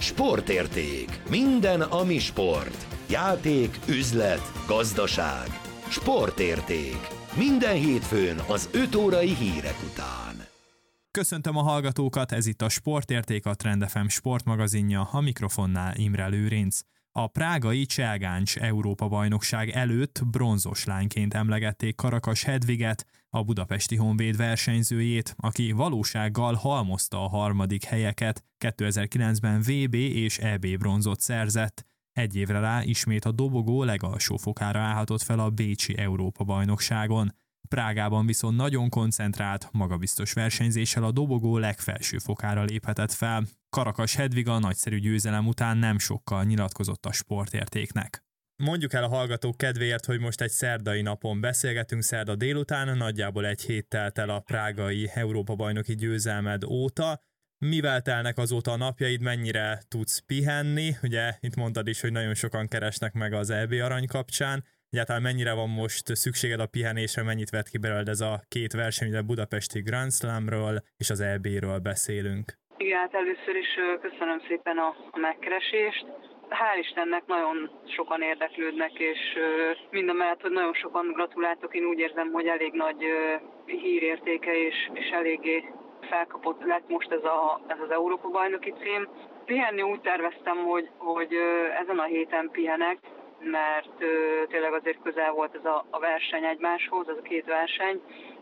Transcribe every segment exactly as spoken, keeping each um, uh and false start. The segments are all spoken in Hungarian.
Sportérték. Minden, ami sport. Játék, üzlet, gazdaság. Sportérték. Minden hétfőn az öt órai hírek után. Köszöntöm a hallgatókat, ez itt a Sportérték, a Trend ef em sportmagazinja, a mikrofonnál Imre Lőrinc. A prágai Cselgáncs Európa-bajnokság előtt bronzos lányként emlegették Karakas Hedviget, a budapesti Honvéd versenyzőjét, aki valósággal halmozta a harmadik helyeket, kétezer-kilencben vé bé és é bé bronzot szerzett. Egy évre rá ismét a dobogó legalsó fokára állhatott fel a bécsi Európa-bajnokságon. Prágában viszont nagyon koncentrált, magabiztos versenyzéssel a dobogó legfelső fokára léphetett fel. Karakas Hedviga nagyszerű győzelem után nem sokkal nyilatkozott a Sportértéknek. Mondjuk el a hallgatók kedvéért, hogy most egy szerdai napon beszélgetünk, szerda délután, nagyjából egy hét telt el a prágai Európa-bajnoki győzelmed óta. Mivel telnek azóta a napjaid, mennyire tudsz pihenni? Ugye itt mondtad is, hogy nagyon sokan keresnek meg az é bé arany kapcsán. Egyáltalán mennyire van most szükséged a pihenésre, mennyit vett ki belőled ez a két verseny, ugye budapesti Grand Slamről és az é béről beszélünk? Igen, hát először is köszönöm szépen a, a megkeresést. Hál' Istennek nagyon sokan érdeklődnek, és mindamellett, hogy nagyon sokan gratuláltok, én úgy érzem, hogy elég nagy hírértéke, és, és eléggé felkapott lett most ez, a, ez az Európa-bajnoki cím. Pihenni úgy terveztem, hogy, hogy ezen a héten pihenek, mert ö, tényleg azért közel volt ez a, a verseny egymáshoz, ez a két verseny,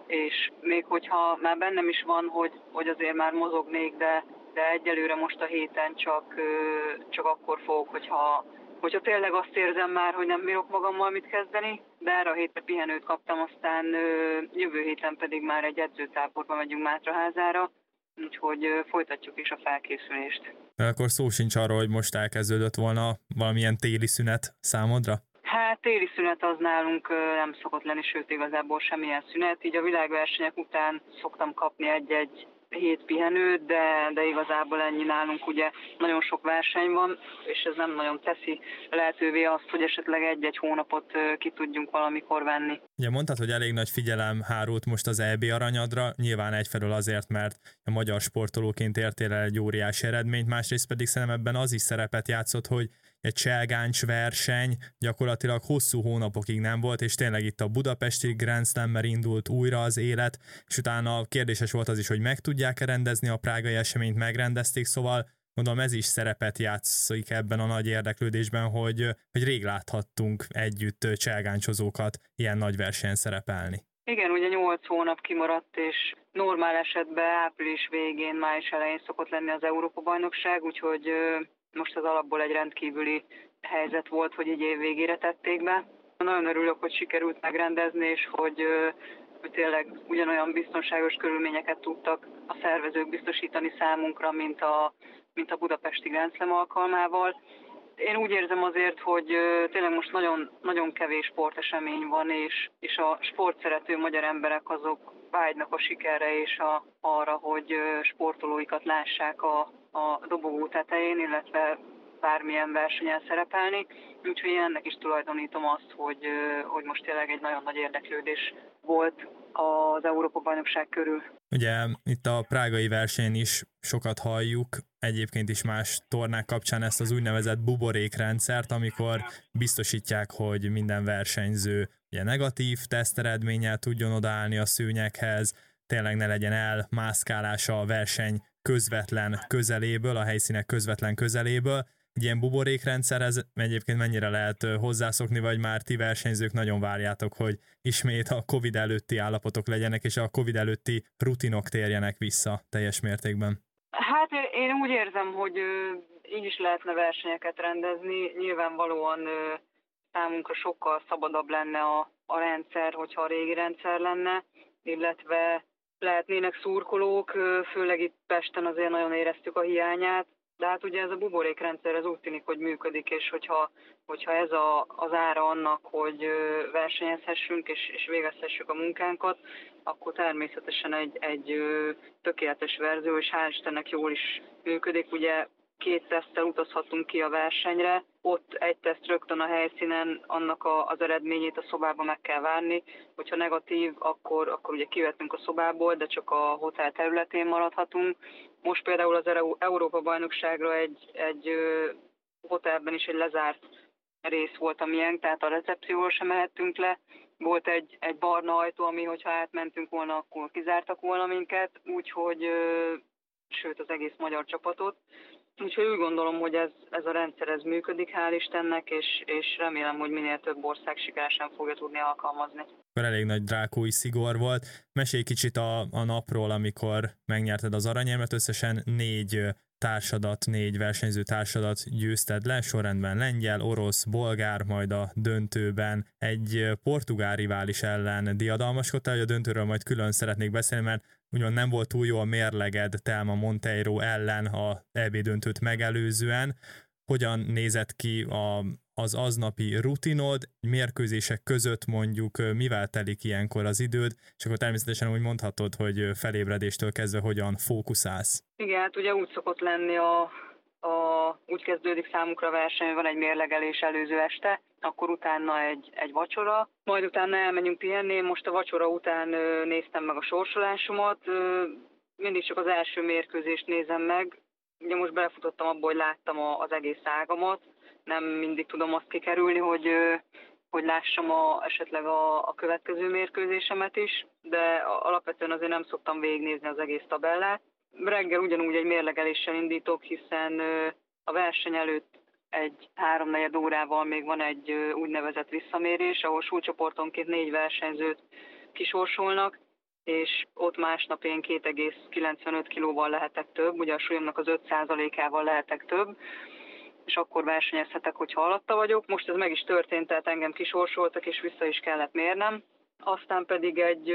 és még hogyha már bennem is van, hogy, hogy azért már mozognék, de, de egyelőre most a héten csak, ö, csak akkor fogok, hogyha, hogyha tényleg azt érzem már, hogy nem bírok magammal mit kezdeni, de erre a hétre pihenőt kaptam, aztán ö, jövő héten pedig már egy edzőtáborba megyünk Mátraházára, úgyhogy ö, folytatjuk is a felkészülést. Akkor szó sincs arról, hogy most elkezdődött volna valamilyen téli szünet számodra? Hát téli szünet az nálunk nem szokott lenni, sőt igazából semmilyen szünet. Így a világversenyek után szoktam kapni egy-egy hét pihenőt, de, de igazából ennyi nálunk, ugye nagyon sok verseny van, és ez nem nagyon teszi lehetővé azt, hogy esetleg egy-egy hónapot ki tudjunk valamikor venni. Ugye mondtad, hogy elég nagy figyelem hárult most az é bé aranyadra, nyilván egyfelől azért, mert a magyar sportolóként értél el egy óriási eredményt, másrészt pedig szerintem ebben az is szerepet játszott, hogy egy Cselgáncs verseny gyakorlatilag hosszú hónapokig nem volt, és tényleg itt a budapesti Grand Slammer indult újra az élet, és utána kérdéses volt az is, hogy meg tudják-e rendezni a prágai eseményt, megrendezték, szóval mondom, ez is szerepet játszik ebben a nagy érdeklődésben, hogy, hogy rég láthattunk együtt cselgáncsozókat ilyen nagy versenyen szerepelni. Igen, ugye nyolc hónap kimaradt, és normál esetben április végén, május elején szokott lenni az Európa-bajnokság, úgyhogy most az alapból egy rendkívüli helyzet volt, hogy így év végére tették be. Nagyon örülök, hogy sikerült megrendezni, és hogy, hogy tényleg ugyanolyan biztonságos körülményeket tudtak a szervezők biztosítani számunkra, mint a, mint a budapesti Grand Slam alkalmával. Én úgy érzem azért, hogy tényleg most nagyon, nagyon kevés sportesemény van, és, és a sportszerető magyar emberek azok vágynak a sikerre és a, arra, hogy sportolóikat lássák a, a dobogó tetején, illetve bármilyen versenyen szerepelni. Úgyhogy én ennek is tulajdonítom azt, hogy, hogy most tényleg egy nagyon nagy érdeklődés volt az Európa-bajnokság körül. Ugye itt a prágai versenyen is sokat halljuk, egyébként is más tornák kapcsán ezt az úgynevezett buborékrendszert, amikor biztosítják, hogy minden versenyző ugye negatív teszteredménnyel tudjon odaállni a szőnyeghez, tényleg ne legyen elmászkálása a verseny közvetlen közeléből, a helyszínek közvetlen közeléből. Egy ilyen buborékrendszerhez egyébként mennyire lehet hozzászokni, vagy már ti versenyzők nagyon várjátok, hogy ismét a Covid előtti állapotok legyenek, és a Covid előtti rutinok térjenek vissza teljes mértékben? Hát én úgy érzem, hogy így is lehetne versenyeket rendezni. Nyilvánvalóan számunkra sokkal szabadabb lenne a, a rendszer, hogyha a régi rendszer lenne, illetve lehetnének szurkolók, főleg itt Pesten azért nagyon éreztük a hiányát. De hát ugye ez a buborékrendszer ez úgy tűnik, hogy működik, és hogyha, hogyha ez a, az ára annak, hogy versenyezhessünk és, és végezhessük a munkánkat, akkor természetesen egy, egy tökéletes verzió, és hál' Istennek jól is működik. Ugye két teszttel utazhatunk ki a versenyre, ott egy teszt rögtön a helyszínen, annak a, az eredményét a szobában meg kell várni. Hogyha negatív, akkor, akkor ugye kivetünk a szobából, de csak a hotel területén maradhatunk. Most például az Európa-bajnokságra egy, egy hotelben is egy lezárt rész volt a miénk, tehát a recepcióról sem mehettünk le. Volt egy, egy barna ajtó, ami, hogyha átmentünk volna, akkor kizártak volna minket, úgyhogy, sőt az egész magyar csapatot. Úgyhogy úgy gondolom, hogy ez, ez a rendszer ez működik, hál' Istennek, és, és remélem, hogy minél több ország sikeresen fogja tudni alkalmazni. Akkor elég nagy drákói szigor volt. Mesélj kicsit a, a napról, amikor megnyerted az aranyérmet, összesen négy társadat, négy versenyző társadat győzted le, sorrendben lengyel, orosz, bolgár, majd a döntőben egy portugál rivális ellen diadalmaskodtál, hogy a döntőről majd külön szeretnék beszélni, mert ugyan nem volt túl jó a mérleged Telma Monteiro ellen a é bé döntőt megelőzően. Hogyan nézett ki a, az aznapi rutinod, mérkőzések között mondjuk mivel telik ilyenkor az időd, és akkor természetesen úgy mondhatod, hogy felébredéstől kezdve hogyan fókuszálsz. Igen, hát ugye úgy szokott lenni, a, a, úgy kezdődik számunkra a verseny, van egy mérlegelés előző este, akkor utána egy, egy vacsora, majd utána elmenjünk pihenni. Most a vacsora után néztem meg a sorsolásomat, mindig csak az első mérkőzést nézem meg. Ugye most belefutottam abba, hogy láttam az egész ágamat, nem mindig tudom azt kikerülni, hogy, hogy lássam a, esetleg a, a következő mérkőzésemet is, de alapvetően azért nem szoktam végignézni az egész tabellát. Reggel ugyanúgy egy mérlegeléssel indítok, hiszen a verseny előtt egy háromnegyed órával még van egy úgynevezett visszamérés, ahol súlycsoportonként négy versenyzőt kisorsolnak, és ott másnap én két egész kilencvenöt kilóval lehetek több, ugye a súlyomnak az öt százalékával lehetek több, és akkor versenyezhetek, hogyha alatta vagyok. Most ez meg is történt, tehát engem kisorsoltak, és vissza is kellett mérnem. Aztán pedig egy,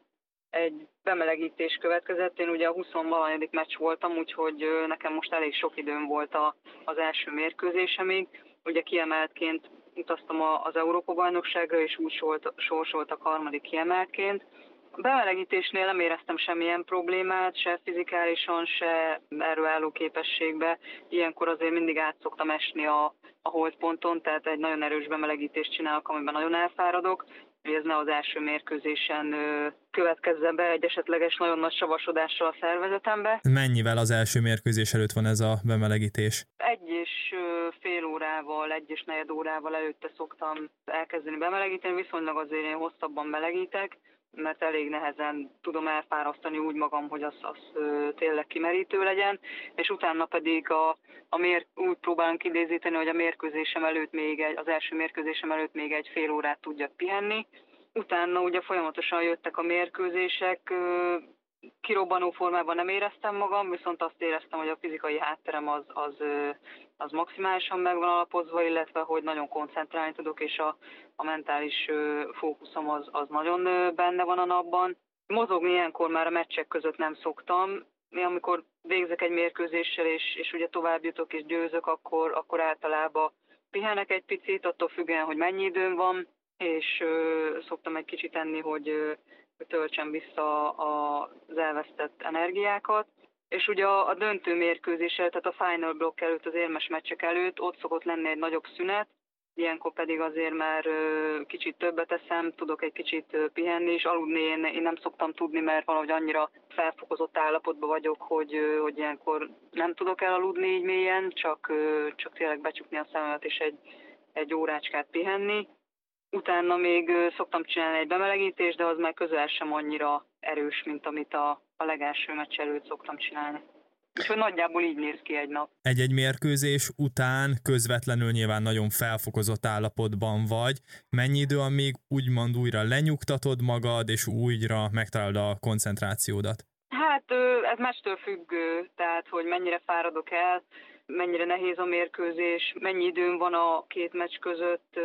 egy bemelegítés következett. Én ugye a huszonvalahanyadik meccs voltam, úgyhogy nekem most elég sok időm volt a, az első mérkőzésemig. Ugye kiemeltként utaztam az Európa-bajnokságra, és úgy sorsoltak harmadik kiemeltként. A bemelegítésnél nem éreztem semmilyen problémát, se fizikálisan, se erőálló képességbe. Ilyenkor azért mindig át szoktam esni a, a holdponton, tehát egy nagyon erős bemelegítést csinálok, amiben nagyon elfáradok, hogy ez ne az első mérkőzésen ö, következzen be egy esetleges nagyon nagy savasodással a szervezetembe. Mennyivel az első mérkőzés előtt van ez a bemelegítés? Egy és ö, fél órával, egy és negyed órával előtte szoktam elkezdeni bemelegíteni, viszonylag azért én hosszabban melegítek, mert elég nehezen tudom elfárasztani úgy magam, hogy az, az ö, tényleg kimerítő legyen, és utána pedig a, a mér, úgy próbálunk idézíteni, hogy a mérkőzésem előtt még egy, az első mérkőzésem előtt még egy fél órát tudjak pihenni. Utána ugye folyamatosan jöttek a mérkőzések, ö, kirobbanó formában nem éreztem magam, viszont azt éreztem, hogy a fizikai hátterem az, az, az maximálisan meg van alapozva, illetve hogy nagyon koncentrálni tudok, és a, a mentális fókuszom az, az nagyon benne van a napban. Mozogni ilyenkor már a meccsek között nem szoktam. Mi amikor végzek egy mérkőzéssel, és, és ugye tovább jutok és győzök, akkor, akkor általában pihenek egy picit, attól függően, hogy mennyi időm van, és ö, szoktam egy kicsit enni, hogy hogy töltsem vissza az elvesztett energiákat. És ugye a, a döntő mérkőzéssel, tehát a final block előtt, az érmes meccsek előtt ott szokott lenni egy nagyobb szünet, ilyenkor pedig azért már kicsit többet eszem, tudok egy kicsit pihenni, és aludni én, én nem szoktam tudni, mert valahogy annyira felfokozott állapotban vagyok, hogy, hogy ilyenkor nem tudok elaludni így mélyen, csak, csak tényleg becsukni a szememet és egy, egy órácskát pihenni. Utána még szoktam csinálni egy bemelegítést, de az már közel sem annyira erős, mint amit a, a legelső meccs előtt szoktam csinálni. Úgyhogy nagyjából így néz ki egy nap. Egy-egy mérkőzés után közvetlenül nyilván nagyon felfokozott állapotban vagy. Mennyi idő, amíg úgymond újra lenyugtatod magad, és újra megtalálod a koncentrációdat? Hát ez meccstől függő, tehát hogy mennyire fáradok el, mennyire nehéz a mérkőzés, mennyi időm van a két meccs között,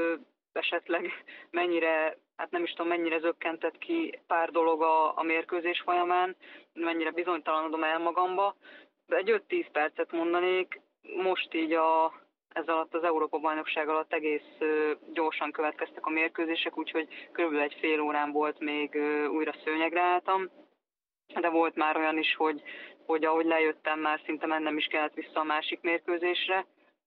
esetleg mennyire, hát nem is tudom, mennyire zökkentett ki pár dolog a, a mérkőzés folyamán, mennyire bizonytalanodom el magamba. De egy öt-tíz percet mondanék, most így a, ez alatt az Európa-bajnokság alatt egész gyorsan következtek a mérkőzések, úgyhogy körülbelül egy fél órán volt még újra szőnyegre álltam. De volt már olyan is, hogy, hogy ahogy lejöttem, már szinte mennem is kellett vissza a másik mérkőzésre.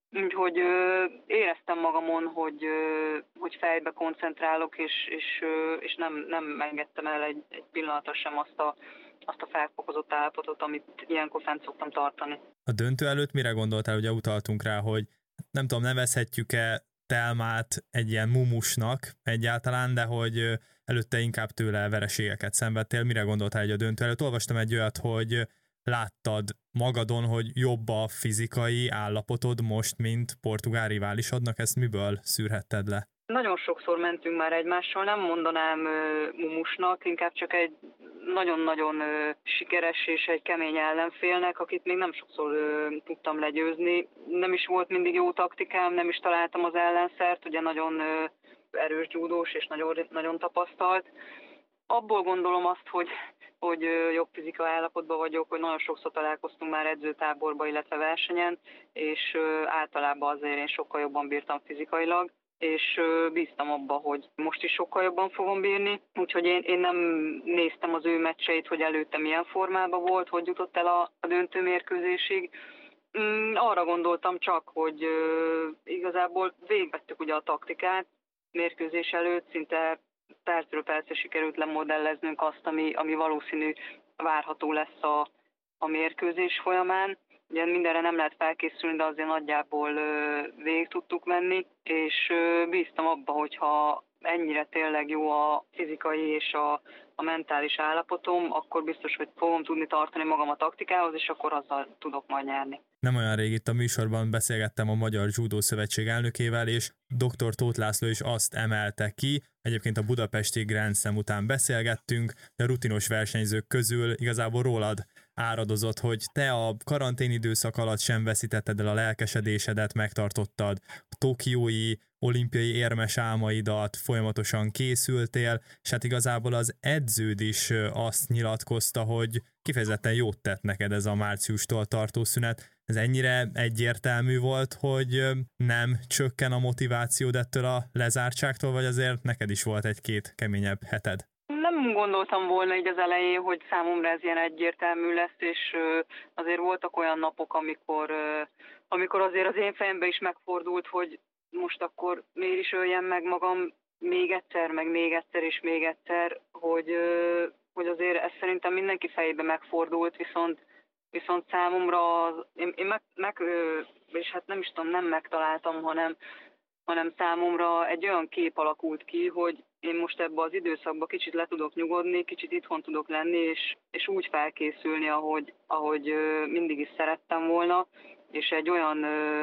Úgyhogy ö, éreztem magamon, hogy, ö, hogy fejbe koncentrálok, és, és, ö, és nem, nem engedtem el egy, egy pillanatra sem azt a, azt a felfokozott állapotot, amit ilyenkor fent szoktam tartani. A döntő előtt mire gondoltál, ugye utaltunk rá, hogy nem tudom, nevezhetjük-e Telmát egy ilyen mumusnak egyáltalán, de hogy előtte inkább tőle vereségeket szenvedtél. Mire gondoltál egy a döntő előtt? Olvastam egy olyat, hogy láttad magadon, hogy jobb a fizikai állapotod most, mint portugál riválisodnak, ezt miből szűrhetted le? Nagyon sokszor mentünk már egymással, nem mondanám ö, mumusnak, inkább csak egy nagyon-nagyon ö, sikeres és egy kemény ellenfélnek, akit még nem sokszor ö, tudtam legyőzni. Nem is volt mindig jó taktikám, nem is találtam az ellenszert, ugye nagyon ö, erős judós és nagyon, nagyon tapasztalt. Abból gondolom azt, hogy, hogy ö, jobb fizikai állapotban vagyok, hogy nagyon sokszor találkoztunk már edzőtáborba, illetve versenyen, és ö, általában azért én sokkal jobban bírtam fizikailag, és bíztam abba, hogy most is sokkal jobban fogom bírni, úgyhogy én, én nem néztem az ő meccseit, hogy előtte milyen formában volt, hogy jutott el a, a döntő mérkőzésig. Mm, arra gondoltam csak, hogy uh, igazából végigvettük ugye a taktikát mérkőzés előtt, szinte percről percre sikerült lemodelleznünk azt, ami, ami valószínű várható lesz a, a mérkőzés folyamán. Ugye mindenre nem lehet felkészülni, de azért nagyjából végig tudtuk menni, és bíztam abba, hogyha ennyire tényleg jó a fizikai és a, a mentális állapotom, akkor biztos, hogy fogom tudni tartani magam a taktikához, és akkor azzal tudok majd nyerni. Nem olyan rég itt a műsorban beszélgettem a Magyar Judo Szövetség elnökével, és dr. Tóth László is azt emelte ki, egyébként a budapesti Grand Slam után beszélgettünk, de a rutinos versenyzők közül igazából rólad áradozott, hogy te a karantén időszak alatt sem veszítetted el a lelkesedésedet, megtartottad a tokiói olimpiai érmes álmaidat, folyamatosan készültél, és hát igazából az edződ is azt nyilatkozta, hogy kifejezetten jót tett neked ez a márciustól tartó szünet. Ez ennyire egyértelmű volt, hogy nem csökken a motivációd ettől a lezártságtól, vagy azért neked is volt egy-két keményebb heted? Nem gondoltam volna így az elején, hogy számomra ez ilyen egyértelmű lesz, és azért voltak olyan napok, amikor, amikor azért az én fejemben is megfordult, hogy most akkor miért is öljem meg magam még egyszer, meg még egyszer és még egyszer, hogy, hogy azért ez szerintem mindenki fejében megfordult, viszont, viszont számomra, az, én, én meg, meg, és hát nem is tudom, nem megtaláltam, hanem, hanem számomra egy olyan kép alakult ki, hogy én most ebbe az időszakba kicsit le tudok nyugodni, kicsit itthon tudok lenni, és, és úgy felkészülni, ahogy, ahogy mindig is szerettem volna, és egy olyan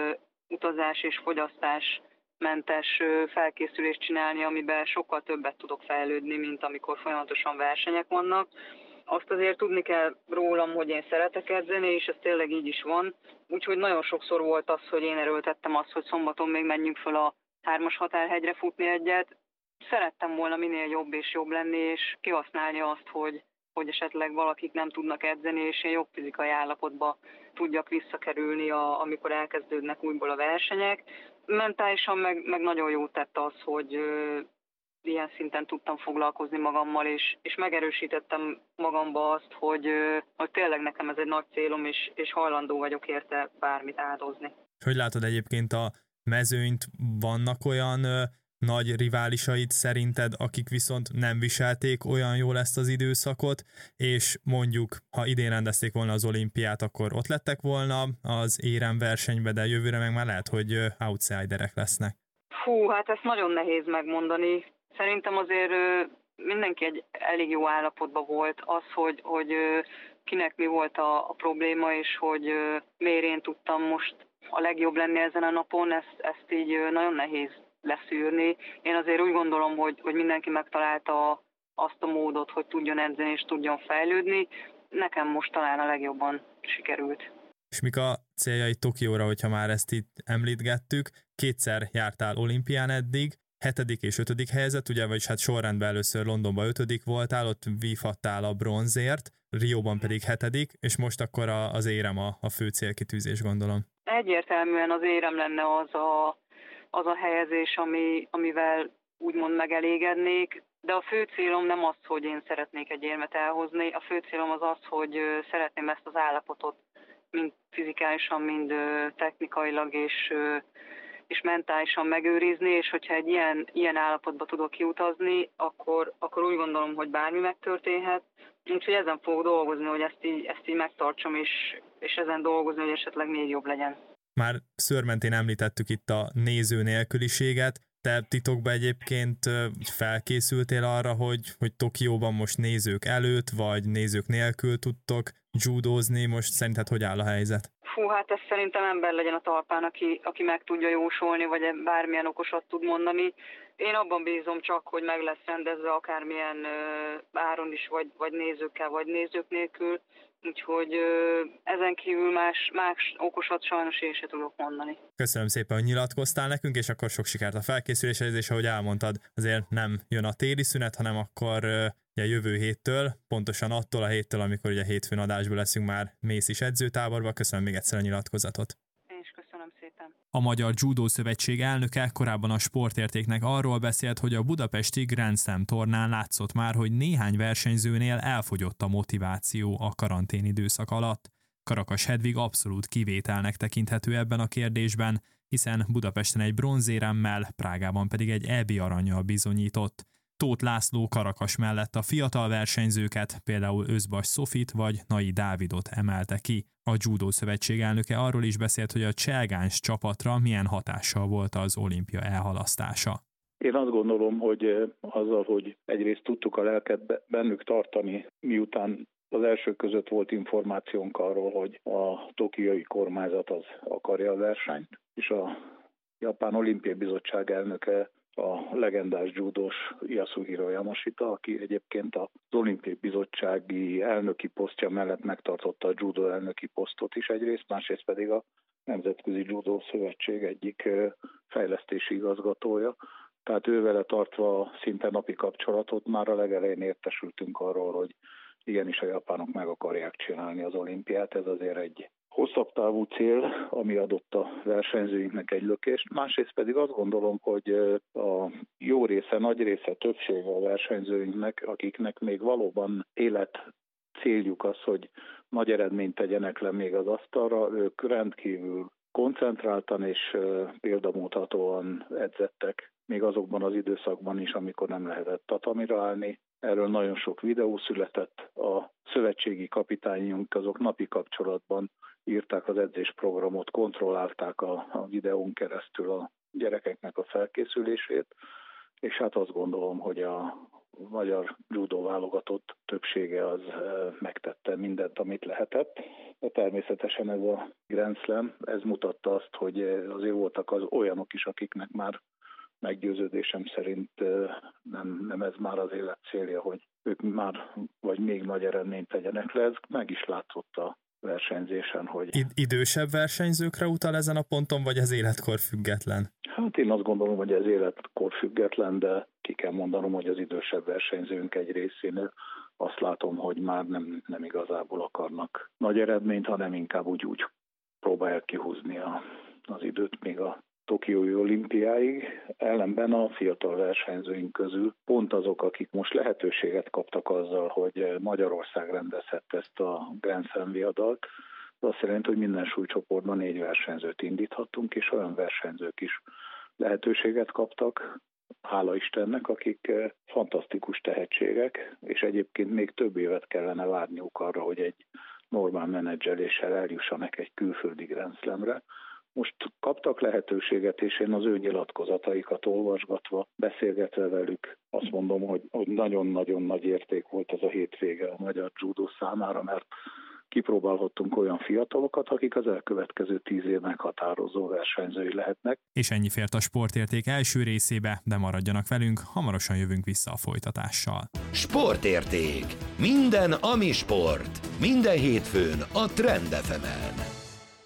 utazás és fogyasztás mentes felkészülést csinálni, amiben sokkal többet tudok fejlődni, mint amikor folyamatosan versenyek vannak. Azt azért tudni kell rólam, hogy én szeretek edzeni, és ez tényleg így is van. Úgyhogy nagyon sokszor volt az, hogy én erőltettem azt, hogy szombaton még menjünk föl a hármas határhegyre futni egyet. Szerettem volna minél jobb és jobb lenni, és kihasználni azt, hogy, hogy esetleg valakik nem tudnak edzeni, és én jobb fizikai állapotba tudjak visszakerülni, a, amikor elkezdődnek újból a versenyek. Mentálisan meg, meg nagyon jót tett az, hogy ö, ilyen szinten tudtam foglalkozni magammal, és, és megerősítettem magamba azt, hogy, ö, hogy tényleg nekem ez egy nagy célom, és, és hajlandó vagyok érte bármit áldozni. Hogy látod egyébként a mezőnyt, vannak olyan ö, nagy riválisaid szerinted, akik viszont nem viselték olyan jól ezt az időszakot, és mondjuk, ha idén rendezték volna az olimpiát, akkor ott lettek volna az érem versenybe, de jövőre meg már lehet, hogy outsiderek lesznek. Fú, hát ezt nagyon nehéz megmondani. Szerintem azért mindenki egy elég jó állapotban volt. Az, hogy, hogy kinek mi volt a, a probléma, és hogy miért én tudtam most a legjobb lenni ezen a napon, ezt, ezt így nagyon nehéz leszűrni. Én azért úgy gondolom, hogy, hogy mindenki megtalálta azt a módot, hogy tudjon edzeni és tudjon fejlődni. Nekem most talán a legjobban sikerült. És mik a céljai Tokióra, hogyha már ezt itt említgettük? Kétszer jártál olimpián eddig, hetedik és ötödik helyzet, ugye, vagyis hát sorrendben először Londonban ötödik voltál, ott vívhattál a bronzért, Rióban pedig hetedik, és most akkor a, az érem a, a fő célkitűzés, gondolom. Egyértelműen az érem lenne az a, az a helyezés, ami, amivel úgymond megelégednék, de a fő célom nem az, hogy én szeretnék egy érmet elhozni, a fő célom az az, hogy szeretném ezt az állapotot, mint fizikai fizikálisan, mind technikailag és, és mentálisan megőrizni, és hogyha egy ilyen, ilyen állapotba tudok kiutazni, akkor, akkor úgy gondolom, hogy bármi megtörténhet. Úgyhogy ezen fogok dolgozni, hogy ezt így, ezt így megtartsam, és, és ezen dolgozni, hogy esetleg még jobb legyen. Már szőrmentén említettük itt a néző nélküliséget. Te titokban egyébként felkészültél arra, hogy, hogy Tokióban most nézők előtt, vagy nézők nélkül tudtok judózni? Most szerinted hogy áll a helyzet? Fú, hát ez szerintem ember legyen a talpán, aki, aki meg tudja jósolni, vagy bármilyen okosat tud mondani. Én abban bízom csak, hogy meg lesz rendezve akármilyen áron is, vagy, vagy nézőkkel, vagy nézők nélkül. Úgyhogy ezen kívül más, más okosat sajnos én se tudok mondani. Köszönöm szépen, hogy nyilatkoztál nekünk, és akkor sok sikert a felkészüléshez, és ahogy elmondtad, azért nem jön a téli szünet, hanem akkor ugye jövő héttől, pontosan attól a héttől, amikor ugye hétfőn adásban leszünk, már mész is edzőtáborba. Köszönöm még egyszer a nyilatkozatot. A Magyar Judo Szövetség elnöke korábban a Sportértéknek arról beszélt, hogy a budapesti Grand Slam tornán látszott már, hogy néhány versenyzőnél elfogyott a motiváció a karantén időszak alatt. Karakas Hedvig abszolút kivételnek tekinthető ebben a kérdésben, hiszen Budapesten egy bronzéremmel, Prágában pedig egy é bé arannyal bizonyított. Tóth László Karakas mellett a fiatal versenyzőket, például Özbas Szofit vagy Nai Dávidot emelte ki. A Judo Szövetség elnöke arról is beszélt, hogy a cselgáns csapatra milyen hatással volt az olimpia elhalasztása. Én azt gondolom, hogy azzal, hogy egyrészt tudtuk a lelket bennük tartani, miután az elsők között volt információnk arról, hogy a tokiói kormányzat az akarja a versenyt, és a Japán Olimpiai Bizottság elnöke a legendás judós Yasuhiro Yamashita, aki egyébként az Olimpiai Bizottsági elnöki posztja mellett megtartotta a judo elnöki posztot is egyrészt, másrészt pedig a Nemzetközi Judo Szövetség egyik fejlesztési igazgatója. Tehát ővele tartva szinte napi kapcsolatot már a legelején értesültünk arról, hogy igenis a japánok meg akarják csinálni az olimpiát. Ez azért egy hosszabb távú cél, ami adott a versenyzőinknek egy lökést. Másrészt pedig azt gondolom, hogy a jó része, nagy része, többsége a versenyzőinknek, akiknek még valóban élet céljuk az, hogy nagy eredményt tegyenek le még az asztalra, ők rendkívül koncentráltan és példamutatóan edzettek, még azokban az időszakban is, amikor nem lehetett tatamira állni. Erről nagyon sok videó született. A szövetségi kapitányunk azok napi kapcsolatban írták az edzésprogramot, kontrollálták a, a videón keresztül a gyerekeknek a felkészülését, és hát azt gondolom, hogy a magyar judo válogatott többsége az megtette mindent, amit lehetett. De természetesen ez a Grand Slam, ez mutatta azt, hogy azért voltak az olyanok is, akiknek már meggyőződésem szerint nem, nem ez már az élet célja, hogy ők már vagy még nagy eredményt tegyenek le. Ez meg is látszott a versenyzésen, hogy... Id- idősebb versenyzőkre utal ezen a ponton, vagy az életkor független? Hát én azt gondolom, hogy ez életkor független, de ki kell mondanom, hogy az idősebb versenyzőnk egy részénél azt látom, hogy már nem, nem igazából akarnak nagy eredményt, hanem inkább úgy, úgy próbálják kihúzni a, az időt még a Tokiói olimpiáig, ellenben a fiatal versenyzőink közül pont azok, akik most lehetőséget kaptak azzal, hogy Magyarország rendezhette ezt a Grand Slam viadalt, azt jelenti, hogy minden súlycsoportban négy versenyzőt indíthattunk, és olyan versenyzők is lehetőséget kaptak, hála Istennek, akik fantasztikus tehetségek, és egyébként még több évet kellene várniuk arra, hogy egy normál menedzseléssel eljussanak egy külföldi Grand Slamre. Most kaptak lehetőséget, és én az ő nyilatkozataikat olvasgatva, beszélgetve velük, azt mondom, hogy, hogy nagyon-nagyon nagy érték volt ez a hétvége a magyar judo számára, mert kipróbálhattunk olyan fiatalokat, akik az elkövetkező tíz év meghatározó versenyzői lehetnek. És ennyi fért a Sportérték első részébe, de maradjanak velünk, hamarosan jövünk vissza a folytatással. Sportérték. Minden, ami sport. Minden hétfőn a Trend ef emen.